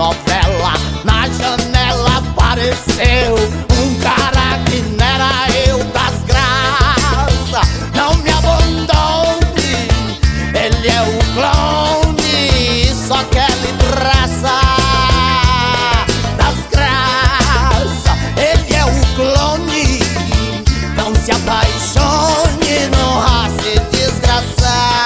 novela. Na janela apareceu um cara que não era eu, das graças. Não me abandone, ele é o clone, só quer lhe traça. Das graças, ele é o clone. Não se apaixone, não race desgraçar.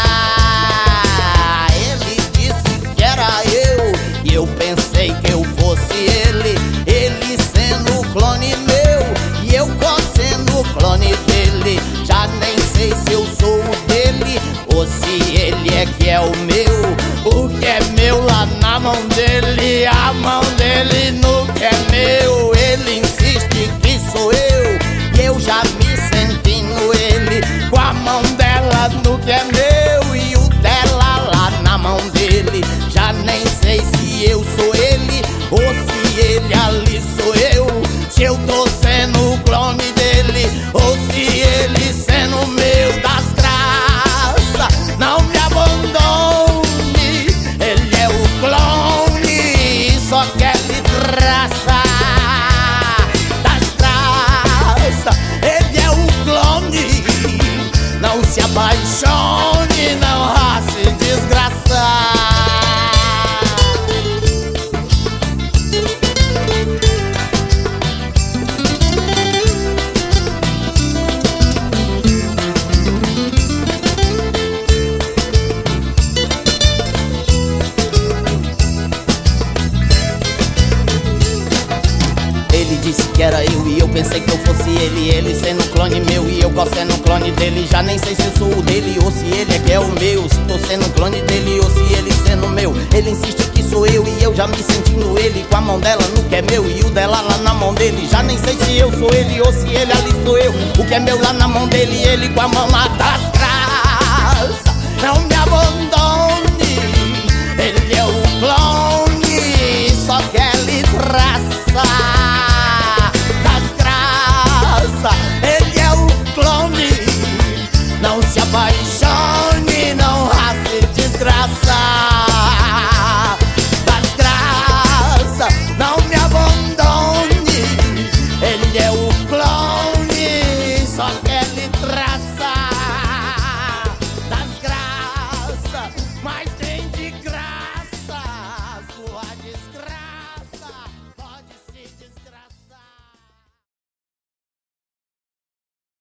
Ele disse que era eu e eu pensei que eu fosse ele. Ele sendo o clone meu e eu sendo o clone dele. Já nem sei se eu sou o dele ou se ele é que é o meu. O que é meu lá na mão dele, a mão dele no que é meu. Ele insiste que sou eu e eu já me senti no ele. Com a mão dela no que é meu e o dela lá na mão dele. Já nem sei se eu sou ele ou se ele ali sou eu. Se eu tô sendo o clone dele ou se ele sendo meu. Das graças, não me abandone, ele é o clone, só quer lhe traça. Das graças, ele é o clone. Não se apaixone, não race desgraçar. Ele disse que era eu e eu pensei que eu fosse ele. Ele sendo clone meu e eu sendo clone dele. Já nem sei se eu sou o dele ou se ele é que é o meu. Se tô sendo clone dele ou se ele sendo meu. Ele insiste que sou eu e eu já me sentindo ele. Com a mão dela no que é meu e o dela lá na mão dele. Já nem sei se eu sou ele ou se ele ali sou eu. O que é meu lá na mão dele, ele com a mão lá. Das graças, não me